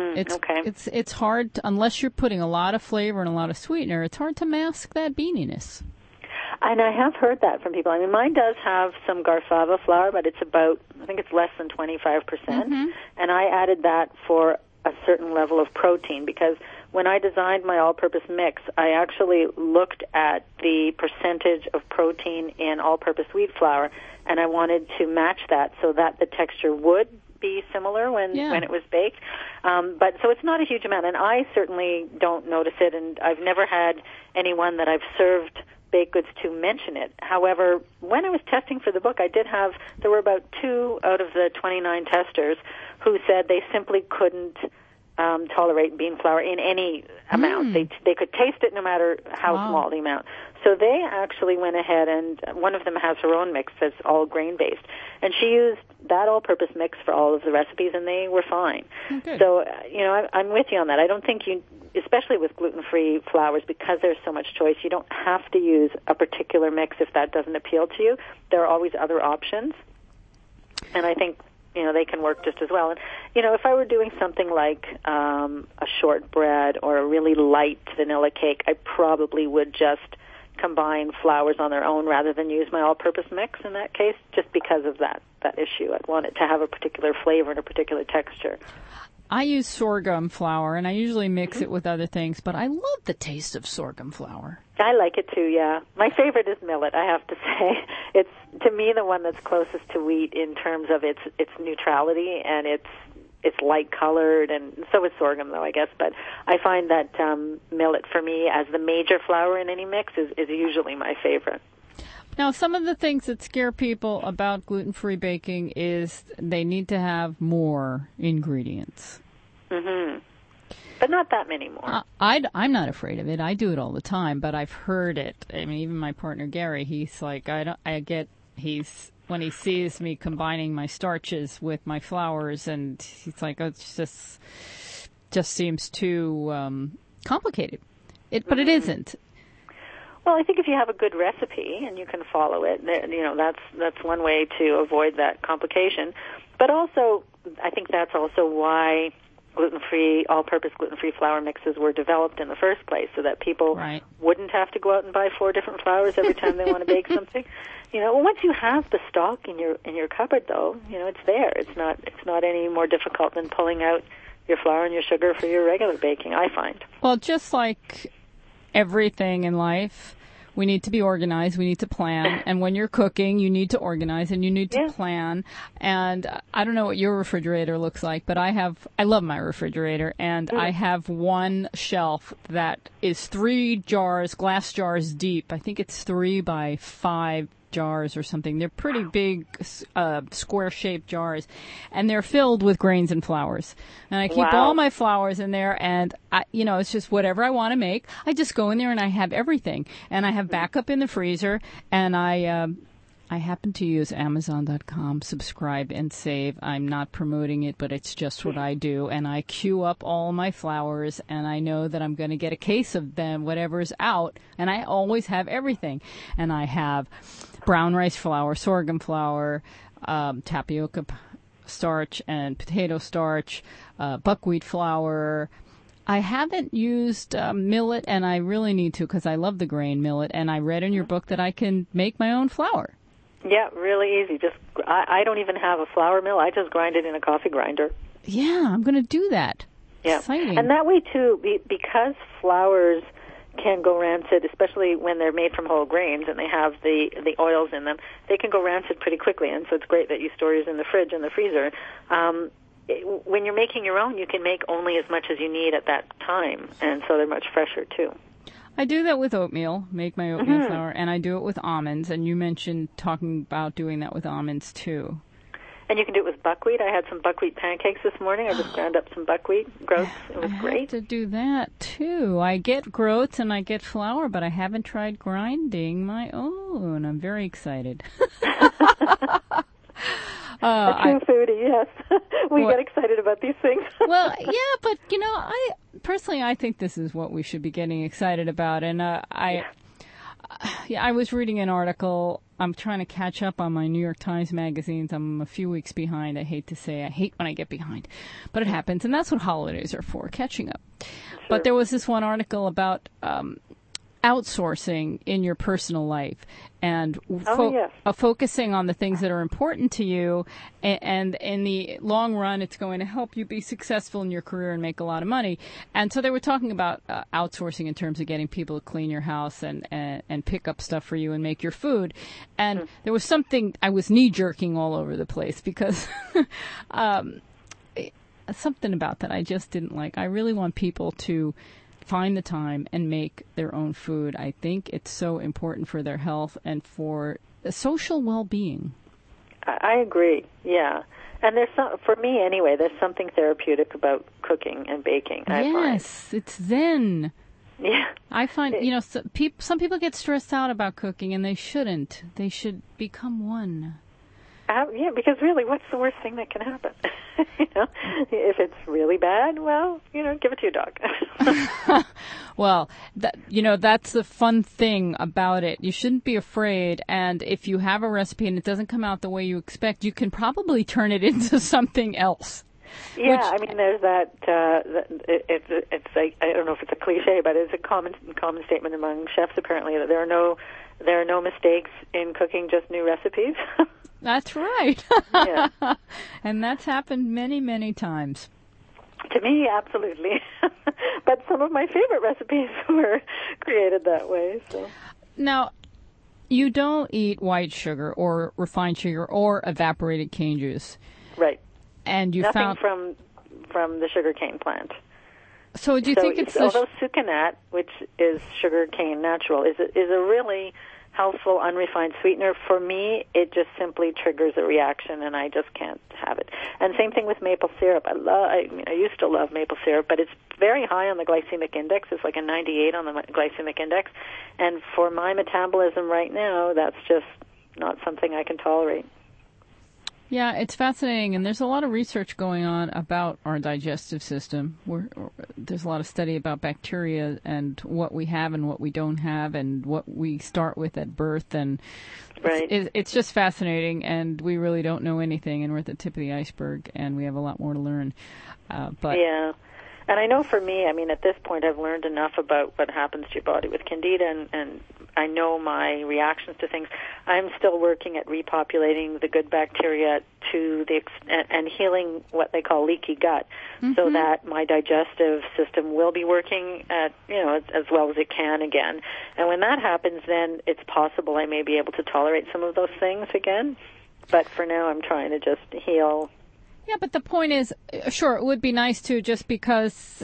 S1: It's hard unless you're putting a lot of flavor and a lot of sweetener. It's hard to mask that beaniness.
S3: And I have heard that from people. I mean, mine does have some garfava flour, but it's about, I think it's less than 25%. And I added that for a certain level of protein, because when I designed my all-purpose mix, I actually looked at the percentage of protein in all-purpose wheat flour, and I wanted to match that so that the texture would be similar when it was baked. But so it's not a huge amount, and I certainly don't notice it, and I've never had anyone that I've served baked goods to mention it. However, when I was testing for the book, there were about 2 out of the 29 testers who said they simply couldn't tolerate bean flour in any amount. They could taste it no matter how small the amount. So they actually went ahead, and one of them has her own mix that's all grain-based. And she used that all-purpose mix for all of the recipes, and they were fine. So, I'm with you on that. I don't think especially with gluten-free flours, because there's so much choice, you don't have to use a particular mix if that doesn't appeal to you. There are always other options. And I think, they can work just as well. And, if I were doing something like a shortbread or a really light vanilla cake, I probably would just combine flours on their own rather than use my all-purpose mix in that case, just because of that issue. I'd want it to have a particular flavor and a particular texture.
S1: I use sorghum flour, and I usually mix it with other things, but I love the taste of sorghum flour.
S3: I like it too, yeah. My favorite is millet, I have to say. It's, to me, the one that's closest to wheat in terms of its neutrality, and it's light-colored, and so is sorghum, though, I guess. But I find that millet, for me, as the major flour in any mix, is usually my favorite.
S1: Now, some of the things that scare people about gluten-free baking is they need to have more ingredients.
S3: But not that many more.
S1: I'm not afraid of it. I do it all the time, but I've heard it. I mean, even my partner Gary, he's like, when he sees me combining my starches with my flours, and he's like, oh, it's just seems too complicated. But it isn't.
S3: Well, I think if you have a good recipe and you can follow it, that's one way to avoid that complication. But also, I think that's also why all-purpose gluten-free flour mixes were developed in the first place, so that people wouldn't have to go out and buy 4 different flours every time they want to bake something. Once you have the stock in your cupboard, though, it's there. It's not any more difficult than pulling out your flour and your sugar for your regular baking, I find.
S1: Well, just like everything in life, we need to be organized, we need to plan, and when you're cooking, you need to organize and you need to plan. And I don't know what your refrigerator looks like, but I love my refrigerator, and I have one shelf that is 3 glass jars deep. I think it's 3 by 5 jars or something. They're pretty big, square-shaped jars, and they're filled with grains and flours. And I keep all my flours in there, and it's just whatever I want to make. I just go in there and I have everything, and I have backup in the freezer, and I happen to use Amazon.com, subscribe and save. I'm not promoting it, but it's just what I do. And I queue up all my flours, and I know that I'm going to get a case of them, whatever's out. And I always have everything. And I have brown rice flour, sorghum flour, tapioca starch and potato starch, buckwheat flour. I haven't used millet, and I really need to because I love the grain millet. And I read in your book that I can make my own flour.
S3: Yeah, really easy. I don't even have a flour mill. I just grind it in a coffee grinder.
S1: Yeah, I'm going to do that.
S3: Yeah.
S1: Exciting.
S3: And that way, too, because flours can go rancid, especially when they're made from whole grains and they have the oils in them. They can go rancid pretty quickly, and so it's great that you store yours in the fridge and the freezer. When you're making your own, you can make only as much as you need at that time, and so they're much fresher too.
S1: I do that with oatmeal, make my oatmeal flour, and I do it with almonds, and you mentioned talking about doing that with almonds too.
S3: And you can do it with buckwheat. I had some buckwheat pancakes this morning. I just ground up some buckwheat groats. It was great.
S1: I have to do that too. I get groats and I get flour, but I haven't tried grinding my own. I'm very excited.
S3: A true foodie, yes. We get excited about these things.
S1: Well, yeah, but I think this is what we should be getting excited about. And I was reading an article. I'm trying to catch up on my New York Times magazines. I'm a few weeks behind. I hate to say, I hate when I get behind, but it happens, and that's what holidays are for, catching up. Sure. But there was this one article about outsourcing in your personal life and focusing on the things that are important to you, and in the long run it's going to help you be successful in your career and make a lot of money. And so they were talking about outsourcing in terms of getting people to clean your house and pick up stuff for you and make your food. And there was something, I was knee-jerking all over the place because something about that I just didn't like. I really want people to find the time and make their own food. I think it's so important for their health and for social well-being.
S3: I agree, yeah. And for me anyway, there's something therapeutic about cooking and baking, I find.
S1: Yes, it's zen.
S3: Yeah.
S1: I find, some people get stressed out about cooking, and they shouldn't. They should become one.
S3: Yeah, because really, what's the worst thing that can happen? If it's really bad, well, give it to your dog.
S1: Well, that's the fun thing about it. You shouldn't be afraid, and if you have a recipe and it doesn't come out the way you expect, you can probably turn it into something else.
S3: Yeah, there's that. It's like, I don't know if it's a cliche, but it's a common statement among chefs apparently that there are no mistakes in cooking, just new recipes.
S1: That's right.
S3: Yeah.
S1: And that's happened many, many times.
S3: To me, absolutely. But some of my favorite recipes were created that way. So.
S1: Now, you don't eat white sugar or refined sugar or evaporated cane juice.
S3: Right.
S1: And you
S3: Nothing
S1: found
S3: from the sugarcane plant.
S1: So do you think it's
S3: although sucanat, which is sugarcane natural, is a really healthful unrefined sweetener, for me it just simply triggers a reaction and I just can't have it. And same thing with maple syrup. I used to love maple syrup, but it's very high on the glycemic index. It's like a 98 on the glycemic index, and for my metabolism right now, that's just not something I can tolerate.
S1: Yeah, it's fascinating, and there's a lot of research going on about our digestive system. There's a lot of study about bacteria and what we have and what we don't have and what we start with at birth, and
S3: right.
S1: It's just fascinating, and we really don't know anything, and we're at the tip of the iceberg, and we have a lot more to learn.
S3: Yeah. And I know for me, at this point I've learned enough about what happens to your body with Candida, and I know my reactions to things. I'm still working at repopulating the good bacteria and healing what they call leaky gut, so that my digestive system will be working at, as well as it can again. And when that happens, then it's possible I may be able to tolerate some of those things again. But for now, I'm trying to just heal.
S1: Yeah, but the point is, sure, it would be nice to, just because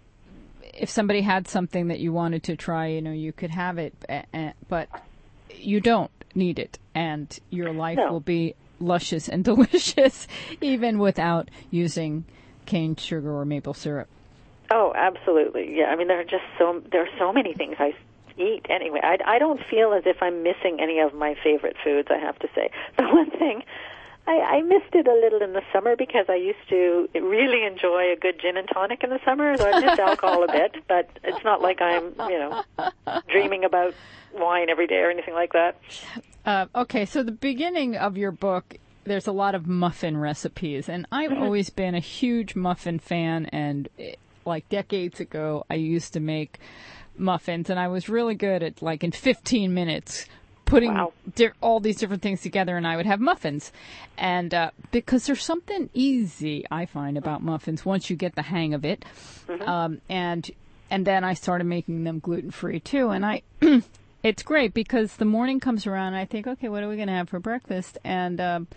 S1: if somebody had something that you wanted to try, you could have it, but you don't need it, and your life will be luscious and delicious even without using cane sugar or maple syrup.
S3: Oh, absolutely. Yeah, there are so many things I eat anyway. I don't feel as if I'm missing any of my favorite foods, I have to say. The one thing, I missed it a little in the summer because I used to really enjoy a good gin and tonic in the summer, so I missed alcohol a bit, but it's not like I'm, dreaming about wine every day or anything like that.
S1: Okay, so the beginning of your book, there's a lot of muffin recipes, and I've always been a huge muffin fan, and like decades ago, I used to make muffins, and I was really good at, in 15 minutes, putting all these different things together, and I would have muffins. And because there's something easy, I find, about muffins once you get the hang of it. And And then I started making them gluten-free too. And it's great because the morning comes around and I think, okay, what are we going to have for breakfast? And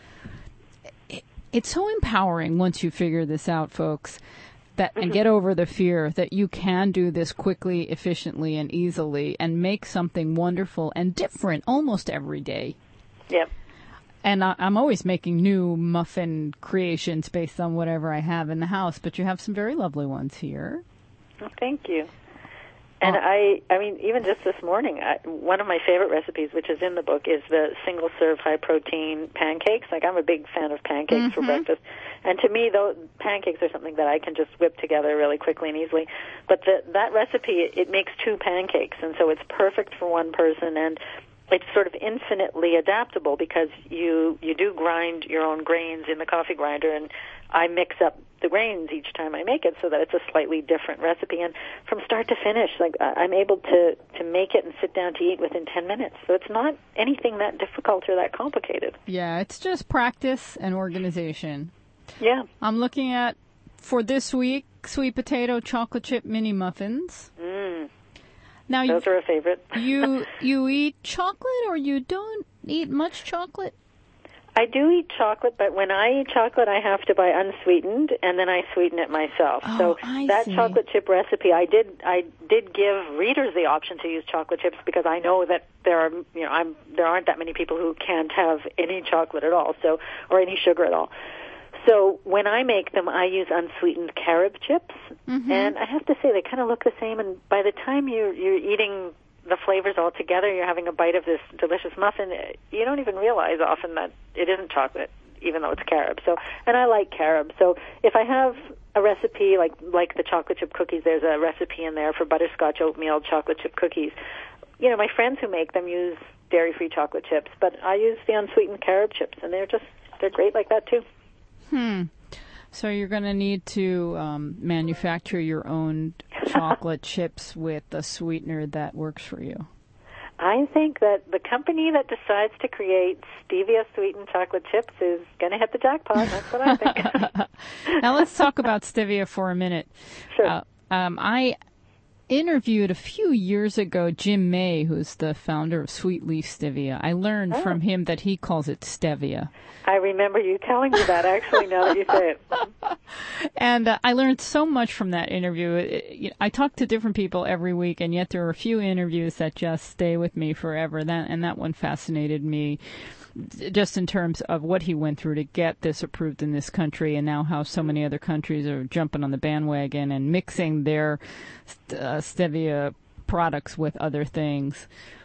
S1: it's so empowering once you figure this out, folks, and get over the fear that you can do this quickly, efficiently, and easily and make something wonderful and different almost every day.
S3: Yep.
S1: And I'm always making new muffin creations based on whatever I have in the house, but you have some very lovely ones here.
S3: Well, thank you. And I mean, even just this morning, one of my favorite recipes, which is in the book, is the single-serve high-protein pancakes. Like, I'm a big fan of pancakes for breakfast. And to me, those pancakes are something that I can just whip together really quickly and easily. But that recipe, it makes 2 pancakes, and so it's perfect for one person. And it's sort of infinitely adaptable because you do grind your own grains in the coffee grinder, and I mix up the grains each time I make it so that it's a slightly different recipe. And from start to finish, like, I'm able to make it and sit down to eat within 10 minutes. So it's not anything that difficult or that complicated.
S1: Yeah, it's just practice and organization.
S3: Yeah.
S1: I'm looking at, for this week, sweet potato chocolate chip mini muffins. Now,
S3: those are a favorite.
S1: you eat chocolate or you don't eat much chocolate?
S3: I do eat chocolate, but when I eat chocolate, I have to buy unsweetened, and then I sweeten it myself.
S1: Oh,
S3: so
S1: I
S3: that
S1: see.
S3: chocolate chip recipe, I did give readers the option to use chocolate chips because I know that there aren't that many people who can't have any chocolate at all, or any sugar at all. So when I make them, I use unsweetened carob chips, and I have to say they kind of look the same. And by the time you're eating the flavors all together, you're having a bite of this delicious muffin, you don't even realize often that it isn't chocolate, even though it's carob. So, and I like carob. So if I have a recipe like the chocolate chip cookies, there's a recipe in there for butterscotch oatmeal chocolate chip cookies. You know, my friends who make them use dairy-free chocolate chips, but I use the unsweetened carob chips, and they're great like that too.
S1: So you're going to need to manufacture your own chocolate chips with a sweetener that works for you.
S3: I think that the company that decides to create stevia-sweetened chocolate chips is going to hit the jackpot. That's what I think.
S1: Now let's talk about stevia for a minute.
S3: Sure.
S1: I interviewed a few years ago Jim May, who's the founder of Sweet Leaf Stevia. I learned from him that he calls it stevia.
S3: I remember you telling me that, actually, now that you say it.
S1: And I learned so much from that interview. I talk to different people every week, and yet there are a few interviews that just stay with me forever. That one fascinated me, just in terms of what he went through to get this approved in this country, and now how so many other countries are jumping on the bandwagon and mixing their stevia products with other things.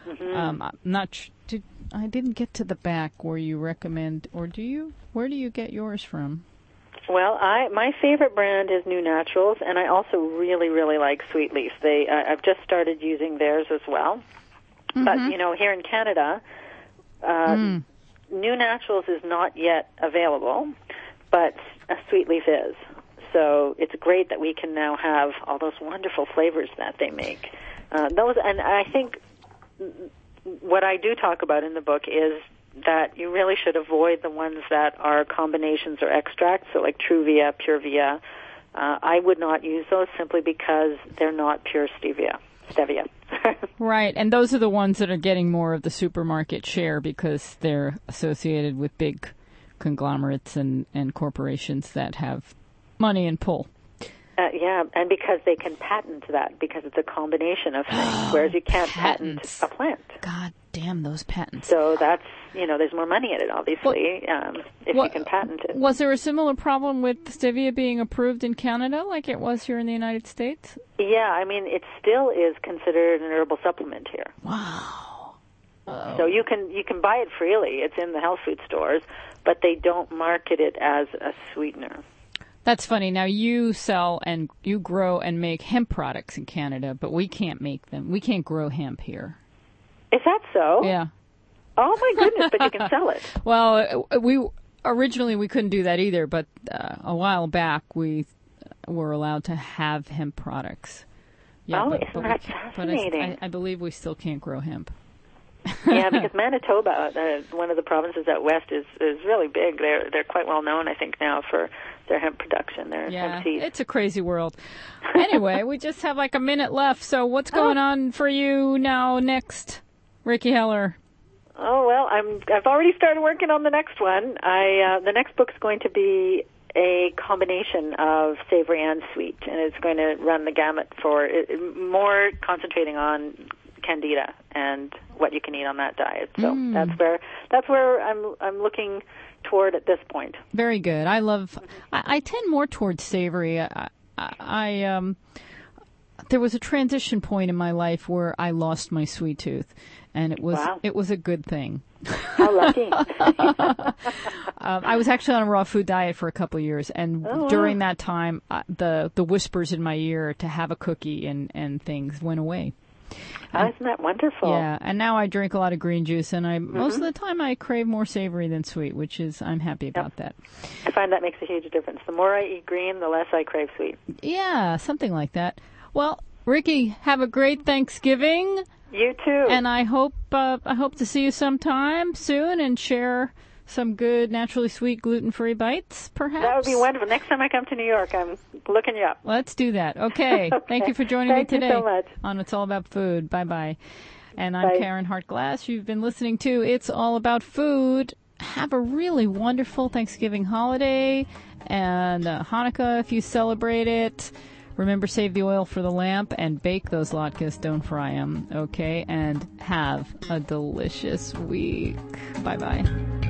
S1: I didn't get to the back where you recommend, or do you? Where do you get yours from?
S3: Well, my favorite brand is New Naturals, and I also really, really like Sweet Leaf. I've just started using theirs as well. But, here in Canada, New Naturals is not yet available, but Sweet Leaf is. So it's great that we can now have all those wonderful flavors that they make. And I think what I do talk about in the book is that you really should avoid the ones that are combinations or extracts, so like Truvia, Purevia. I would not use those simply because they're not pure stevia.
S1: Right, and those are the ones that are getting more of the supermarket share because they're associated with big conglomerates and corporations that have money and pull.
S3: Yeah, and because they can patent that, because it's a combination of things, whereas you can't patent a plant.
S1: God damn those patents.
S3: So that's, there's more money in it, obviously, if you can patent it.
S1: Was there a similar problem with stevia being approved in Canada like it was here in the United States?
S3: Yeah, I mean, it still is considered an herbal supplement here.
S1: Wow. Oh.
S3: So you can buy it freely. It's in the health food stores, but they don't market it as a sweetener.
S1: That's funny. Now, you sell and you grow and make hemp products in Canada, but we can't make them. We can't grow hemp here.
S3: Is that so?
S1: Yeah.
S3: Oh, my goodness, but you can sell it.
S1: Well, originally we couldn't do that either, but a while back we were allowed to have hemp products. Yeah,
S3: isn't that fascinating?
S1: But I believe we still can't grow hemp.
S3: Yeah, because Manitoba, one of the provinces out west, is really big. They're quite well known, I think, now for hemp production, their hemp seeds.
S1: It's a crazy world. Anyway, we just have like a minute left. So what's going on for you now next, Ricky Heller?
S3: Oh, well, I've already started working on the next one. The next book's going to be a combination of savory and sweet, and it's going to run the gamut for more concentrating on candida and what you can eat on that diet. So that's where I'm looking toward at this point.
S1: Very good. I tend more towards savory. There was a transition point in my life where I lost my sweet tooth, and it was a good thing.
S3: How lucky.
S1: I was actually on a raw food diet for a couple of years, and during that time, the whispers in my ear to have a cookie and things went away.
S3: Isn't that wonderful?
S1: Yeah, and now I drink a lot of green juice, and most of the time I crave more savory than sweet, which is, I'm happy about that.
S3: I find that makes a huge difference. The more I eat green, the less I crave sweet.
S1: Yeah, something like that. Well, Ricky, have a great Thanksgiving.
S3: You too.
S1: And I hope to see you sometime soon and share some good, naturally sweet, gluten-free bites, perhaps.
S3: That would be wonderful. Next time I come to New York, I'm looking you up.
S1: Let's do that. Okay. Thank you for joining me today.
S3: Thank you so much.
S1: On It's All About Food. Bye-bye. And I'm Karen Hart-Glass. You've been listening to It's All About Food. Have a really wonderful Thanksgiving holiday and Hanukkah if you celebrate it. Remember, save the oil for the lamp and bake those latkes. Don't fry them, okay? And have a delicious week. Bye-bye.